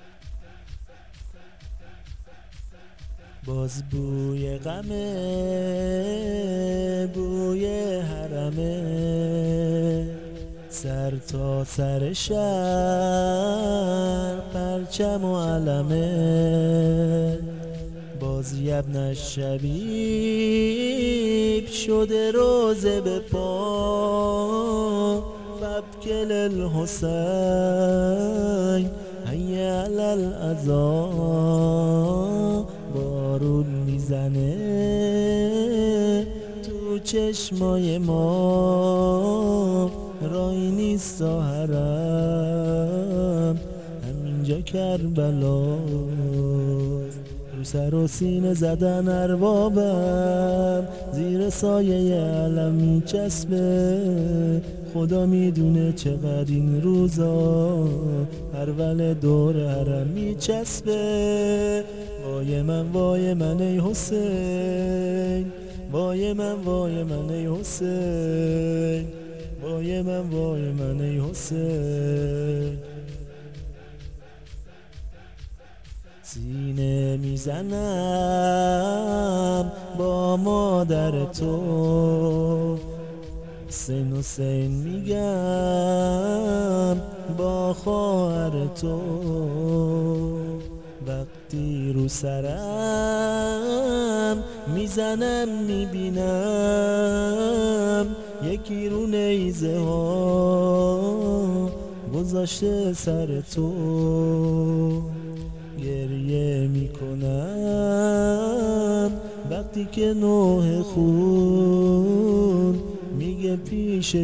باز بوی غمه، بوی حرمه، سر تا سر شهر پرچم و علمه. باز یبن الشبیب شده روزه به پا، فابکل الحسین حی علی العزا. بارون میزنه تو چشمای ما، رای نیست حرم همینجا کربلاست. رو سر و سینه زدن اربابم، زیر سایه علم میچسبه. خدا میدونه چقدر این روزا هرول دور حرم میچسبه. وای من وای من ای حسین، وای من وای من ای حسین، وای من وای من ای حسین. سینه میزنم با مادر تو، حسین حسین میگم با خواهر تو. وقتی رو سرم میزنم میبینم یکی رو نیزه ها گذاشته سر تو. گریه میکنم وقتی که نوح خون میگه پیش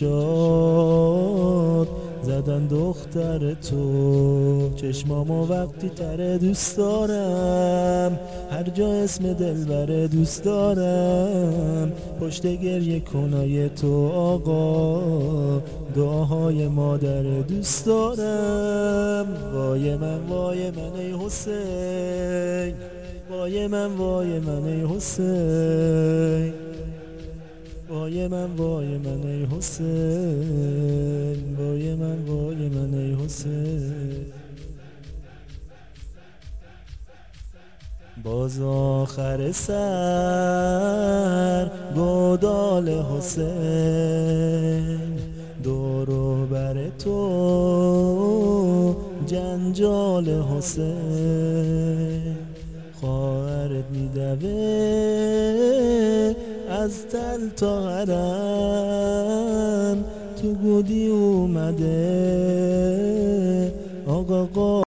چشات زدن دختر تو. چشمامو وقتی تره دوست دارم، هر جا اسم دلبر دوست دارم. پشت گریه کنای تو آقا، دعاهای مادر دوست دارم. وای من وای من ای حسین، وای من وای من ای حسین، وای من وای من ای حسین، وای من وای من ای حسین. باز آخر سر گودال حسین، دور و بر تو جنجال حسین. خواهرت میدوه از تل تا حرم، تو گودی اومده آقا